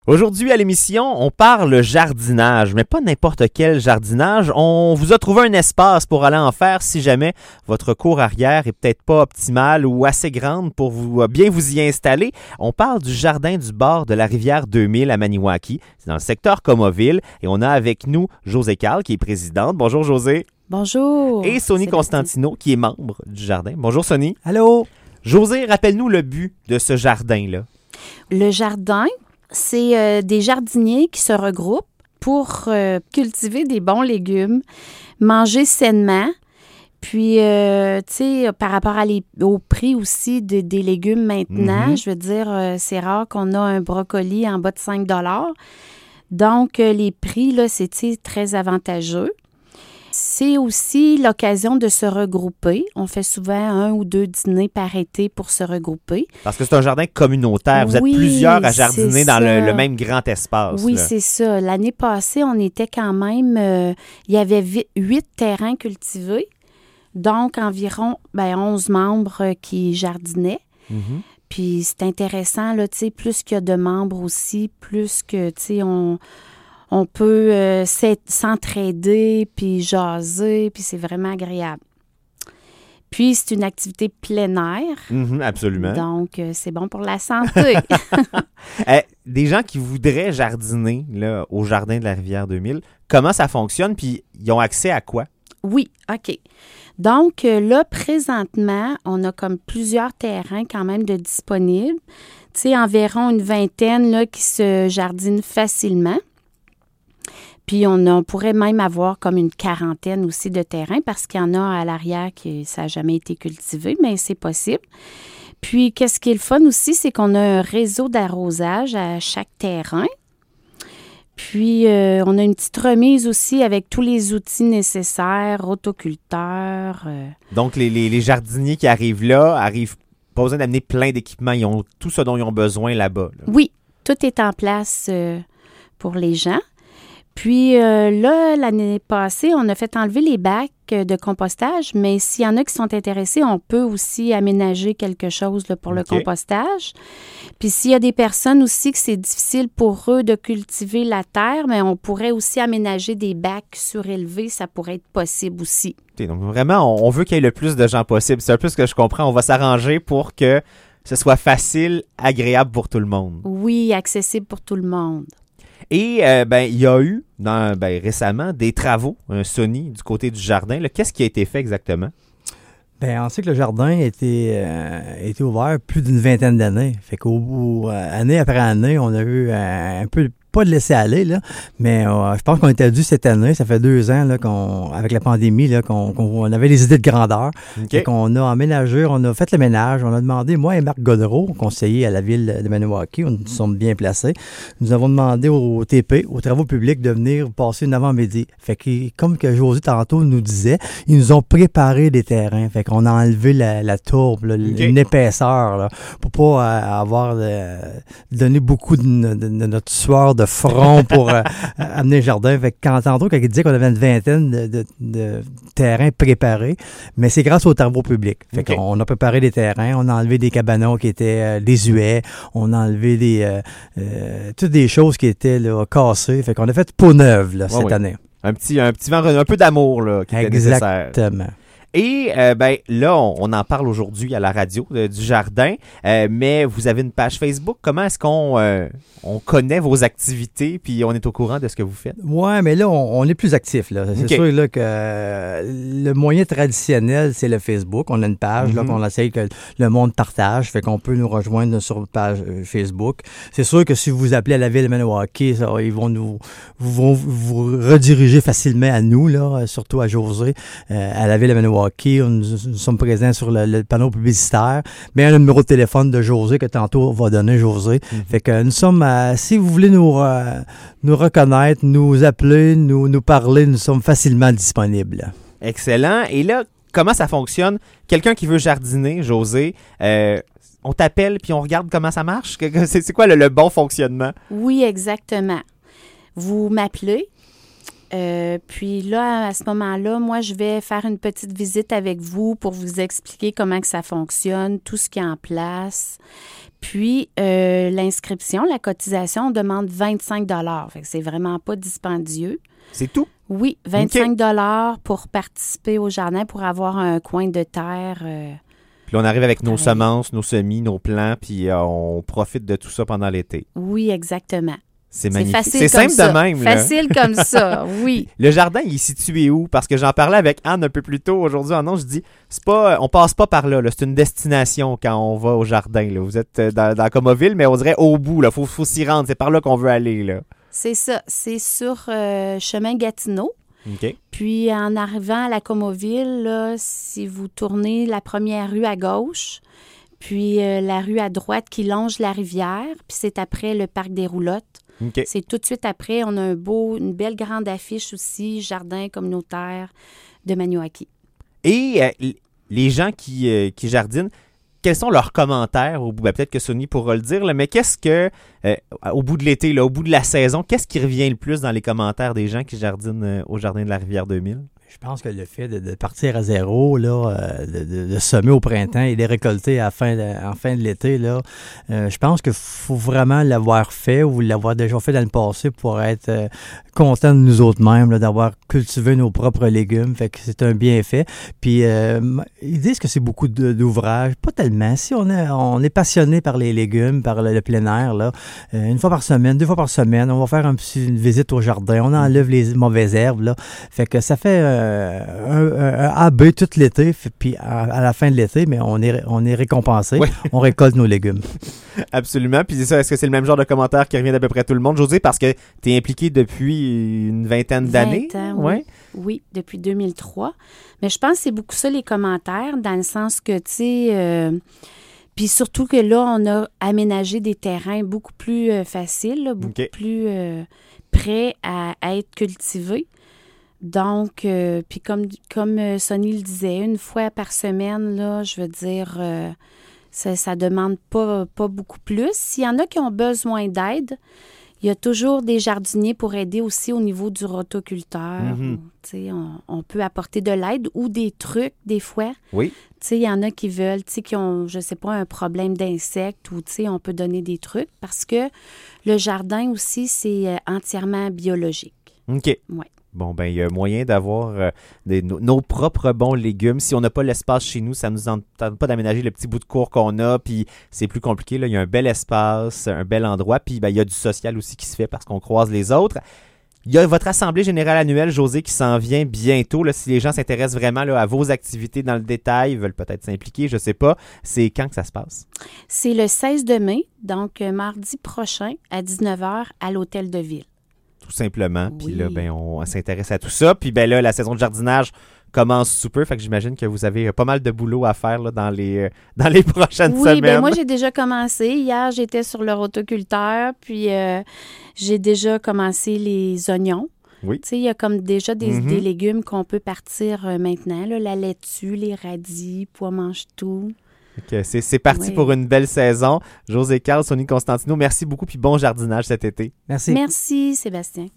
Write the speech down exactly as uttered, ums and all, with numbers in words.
Aujourd'hui à l'émission, on parle jardinage, mais pas n'importe quel jardinage. On vous a trouvé un espace pour aller en faire si jamais votre cour arrière est peut-être pas optimale ou assez grande pour vous bien vous y installer. On parle du jardin du bord de la rivière deux mille à Maniwaki. C'est dans le secteur Comoville et on a avec nous Josée Carl qui est présidente. Bonjour Josée. Bonjour. Et Sonny Constantino qui est membre du jardin. Bonjour Sonny. Allô. Josée, rappelle-nous le but de ce jardin-là. Le jardin, c'est euh, des jardiniers qui se regroupent pour euh, cultiver des bons légumes, manger sainement. Puis, euh, tu sais, par rapport à les, au prix aussi de, des légumes maintenant, mm-hmm. je veux dire, euh, c'est rare qu'on a un brocoli en bas de cinq dollars. Donc, euh, les prix, là, c'est très avantageux. C'est aussi l'occasion de se regrouper. On fait souvent un ou deux dîners par été pour se regrouper. Parce que c'est un jardin communautaire. Vous oui, êtes plusieurs à jardiner dans le, le même grand espace. Oui, là. c'est ça. L'année passée, on était quand même... Euh, il y avait huit terrains cultivés, donc environ ben, onze membres qui jardinaient. Mm-hmm. Puis c'est intéressant, là, tu sais, plus qu'il y a de membres aussi, plus que, tu sais, on... On peut euh, s'entraider, puis jaser, puis c'est vraiment agréable. Puis, c'est une activité plein air. Mm-hmm, absolument. Donc, euh, c'est bon pour la santé. eh, des gens qui voudraient jardiner là, au jardin de la rivière deux mille, comment ça fonctionne, puis ils ont accès à quoi? Oui, OK. Donc, euh, là, présentement, on a comme plusieurs terrains quand même de disponibles. Tu sais, environ une vingtaine là, qui se jardinent facilement. Puis, on, on pourrait même avoir comme une quarantaine aussi de terrains parce qu'il y en a à l'arrière qui ça n'a jamais été cultivé, mais c'est possible. Puis, qu'est-ce qui est le fun aussi, c'est qu'on a un réseau d'arrosage à chaque terrain. Puis, euh, on a une petite remise aussi avec tous les outils nécessaires, autoculteurs. Euh. Donc, les, les, les jardiniers qui arrivent là, arrivent pas besoin d'amener plein d'équipements. Ils ont tout ce dont ils ont besoin là-bas. Là. Oui, tout est en place euh, pour les gens. Puis euh, là, l'année passée, on a fait enlever les bacs de compostage, mais s'il y en a qui sont intéressés, on peut aussi aménager quelque chose là, pour okay. le compostage. Puis s'il y a des personnes aussi que c'est difficile pour eux de cultiver la terre, mais on pourrait aussi aménager des bacs surélevés, ça pourrait être possible aussi. Okay, donc vraiment, on veut qu'il y ait le plus de gens possible. C'est un peu ce que je comprends. On va s'arranger pour que ce soit facile, agréable pour tout le monde. Oui, accessible pour tout le monde. Et euh, ben il y a eu dans, ben, récemment des travaux, un Sonny du côté du jardin. Là, qu'est-ce qui a été fait exactement? Bien, on sait que le jardin a été, euh, a été ouvert plus d'une vingtaine d'années. Fait qu'au bout, euh, année après année, on a eu euh, un peu pas de laisser aller, là, mais euh, je pense qu'on était dû cette année. Ça fait deux ans là, qu'on, avec la pandémie là, qu'on, qu'on avait les idées de grandeur. Okay. Et qu'on a aménagé, on a fait le ménage. On a demandé, moi et Marc Godreau, conseiller à la ville de Maniwaki, on nous sommes bien placés. Nous avons demandé au T P, aux travaux publics, de venir passer une avant-midi. Fait que, comme que Josée tantôt nous disait, ils nous ont préparé des terrains. Fait qu'on a enlevé la, la tourbe, là, okay. une épaisseur, là, pour pas euh, avoir euh, donné beaucoup de, de, de notre sueur de de front pour euh, amener le jardin. Fait que quand tantôt, quand il disait qu'on avait une vingtaine de, de, de terrains préparés, mais c'est grâce aux travaux publics. Fait okay. qu'on a préparé des terrains, on a enlevé des cabanons qui étaient euh, désuets, on a enlevé des euh, euh, toutes des choses qui étaient là, cassées. Fait qu'on a fait peau neuve là, ouais, cette oui. année. Un petit, un petit vent, un peu d'amour là, qui était nécessaire. Exactement. Et euh, ben là, on, on en parle aujourd'hui à la radio euh, du jardin, euh, mais vous avez une page Facebook. Comment est-ce qu'on euh, on connaît vos activités puis on est au courant de ce que vous faites? Ouais, mais là, on, on est plus actif. Là. C'est okay. sûr là, que euh, le moyen traditionnel, c'est le Facebook. On a une page mm-hmm. là, qu'on essaye que le monde partage, fait qu'on peut nous rejoindre sur page euh, Facebook. C'est sûr que si vous vous appelez à la ville de Maniwaki, ça, ils vont nous vont vous rediriger facilement à nous, là, surtout à Josée, euh, à la ville de Maniwaki. Nous, nous sommes présents sur le, le panneau publicitaire. Bien, le numéro de téléphone de Josée que tantôt on va donner Josée. Mm-hmm. Fait que nous sommes, euh, si vous voulez nous, euh, nous reconnaître, nous appeler, nous, nous parler, nous sommes facilement disponibles. Excellent. Et là, comment ça fonctionne? Quelqu'un qui veut jardiner, Josée, euh, on t'appelle puis on regarde comment ça marche? C'est, c'est quoi le, le bon fonctionnement? Oui, exactement. Vous m'appelez. Euh, puis là, à ce moment-là, moi, je vais faire une petite visite avec vous pour vous expliquer comment que ça fonctionne, tout ce qui est en place. Puis, euh, l'inscription, la cotisation, on demande vingt-cinq dollars. Fait que c'est vraiment pas dispendieux. C'est tout? Oui, vingt-cinq dollars okay. pour participer au jardin, pour avoir un coin de terre. Euh, puis là, on arrive avec nos pareil. semences, nos semis, nos plants, puis euh, on profite de tout ça pendant l'été. Oui, exactement. C'est magnifique. C'est, c'est simple ça. de même. Là. Facile comme ça, oui. Le jardin, il est situé où? Parce que j'en parlais avec Anne un peu plus tôt aujourd'hui. Ah non, je dis, c'est pas, on passe pas par là, là. C'est une destination quand on va au jardin. Là. Vous êtes dans, dans Comoville, mais on dirait au bout. Il faut, faut s'y rendre. C'est par là qu'on veut aller. Là. C'est ça. C'est sur euh, chemin Gatineau. OK. Puis en arrivant à la Comoville, là, si vous tournez la première rue à gauche, puis euh, la rue à droite qui longe la rivière, puis c'est après le parc des Roulottes. Okay. C'est tout de suite après. On a un beau, une belle grande affiche aussi, jardin communautaire de Maniouaki. Et euh, les gens qui, euh, qui jardinent, quels sont leurs commentaires au bout? Ben, peut-être que Sonny pourra le dire, là, mais qu'est-ce que, euh, au bout de l'été, là, au bout de la saison, qu'est-ce qui revient le plus dans les commentaires des gens qui jardinent euh, au jardin de la Rivière deux mille? Je pense que le fait de, de partir à zéro, là, euh, de, de, de semer au printemps et de récolter à fin de, en fin de l'été, là, euh, je pense qu'il faut vraiment l'avoir fait ou l'avoir déjà fait dans le passé pour être euh, content de nous autres mêmes, là, d'avoir cultivé nos propres légumes. Fait que c'est un bienfait. Puis euh, ils disent que c'est beaucoup de, d'ouvrages. Pas tellement. Si on est, on est passionné par les légumes, par le, le plein air, là, euh, une fois par semaine, deux fois par semaine, on va faire un petit, une visite au jardin. On enlève les mauvaises herbes. Là. Fait que ça fait euh, un, un, un A B tout l'été, puis à, à la fin de l'été, mais on est, on est récompensé. Oui. On récolte nos légumes. Absolument. Puis c'est ça, est-ce que c'est le même genre de commentaire qui revient d'à peu près tout le monde? Josée, parce que tu es impliqué depuis une vingtaine d'années. vingt ans, oui. Ouais. Oui, depuis deux mille trois. Mais je pense que c'est beaucoup ça, les commentaires, dans le sens que, tu sais... Euh, puis surtout que là, on a aménagé des terrains beaucoup plus euh, faciles, là, beaucoup okay. plus euh, prêts à, à être cultivés. Donc, euh, puis comme, comme euh, Sonny le disait, une fois par semaine, là, je veux dire, euh, ça ne demande pas, pas beaucoup plus. S'il y en a qui ont besoin d'aide, il y a toujours des jardiniers pour aider aussi au niveau du rotoculteur. Mm-hmm. On, on peut apporter de l'aide ou des trucs, des fois. Oui. Il y en a qui veulent, qui ont, je ne sais pas, un problème d'insectes ou on peut donner des trucs parce que le jardin aussi, c'est entièrement biologique. OK. Ouais. Bon, ben il y a moyen d'avoir euh, des, nos, nos propres bons légumes. Si on n'a pas l'espace chez nous, ça ne nous tente pas d'aménager le petit bout de cour qu'on a, puis c'est plus compliqué. Là. Il y a un bel espace, un bel endroit, puis ben, il y a du social aussi qui se fait parce qu'on croise les autres. Il y a votre assemblée générale annuelle, Josée, qui s'en vient bientôt. Là, si les gens s'intéressent vraiment là, à vos activités dans le détail, veulent peut-être s'impliquer, je ne sais pas, c'est quand que ça se passe? C'est le seize de mai, donc euh, mardi prochain à dix-neuf heures à l'Hôtel de Ville. Tout simplement. Oui. Puis là, ben, on s'intéresse à tout ça. Puis ben là, la saison de jardinage commence sous peu. Fait que j'imagine que vous avez pas mal de boulot à faire là, dans, les, euh, dans les prochaines oui, semaines. Oui, ben moi, j'ai déjà commencé. Hier, j'étais sur le rotoculteur. Puis euh, j'ai déjà commencé les oignons. Oui. Tu sais, il y a comme déjà des, mm-hmm. des légumes qu'on peut partir euh, maintenant. Là, la laitue, les radis, pois mange-tout. Okay, c'est, c'est parti oui. pour une belle saison. Josée Carl, Sonny Constantino, merci beaucoup puis bon jardinage cet été. Merci. Merci, Sébastien.